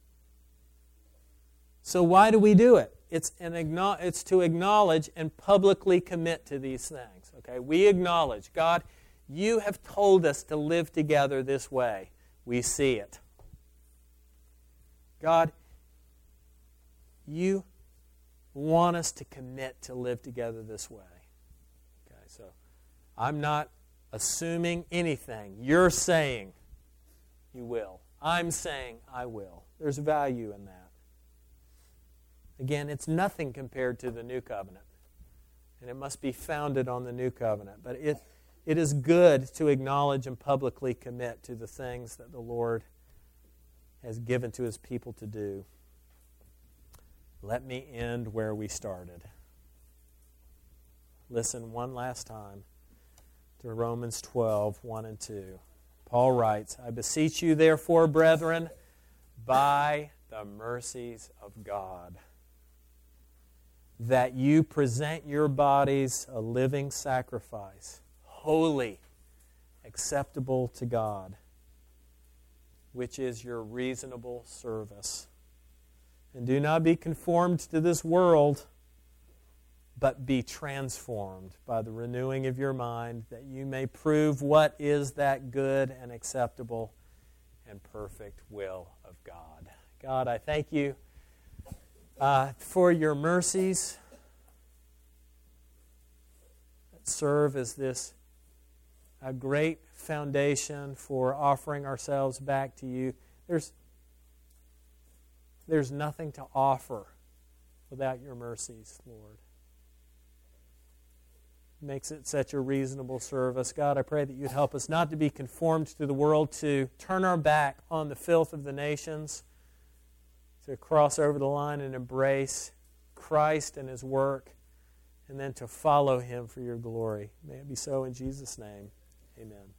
So why do we do it? It's, an, it's to acknowledge and publicly commit to these things. Okay, we acknowledge, God, you have told us to live together this way. We see it. God, you want us to commit to live together this way. Okay, so I'm not assuming anything. You're saying you will. I'm saying I will. There's value in that. Again, it's nothing compared to the new covenant. And it must be founded on the new covenant. But it, it is good to acknowledge and publicly commit to the things that the Lord has given to His people to do. Let me end where we started. Listen one last time to Romans twelve, one and two. Paul writes, I beseech you therefore, brethren, by the mercies of God, that you present your bodies a living sacrifice, holy, acceptable to God, which is your reasonable service. And do not be conformed to this world, but be transformed by the renewing of your mind, that you may prove what is that good and acceptable and perfect will of God. God, I thank you uh, for your mercies that serve as this a great foundation for offering ourselves back to you. There's, there's nothing to offer without your mercies, Lord. Makes it such a reasonable service. God, I pray that you'd help us not to be conformed to the world, to turn our back on the filth of the nations, to cross over the line and embrace Christ and His work, and then to follow Him for your glory. May it be so in Jesus' name. Amen.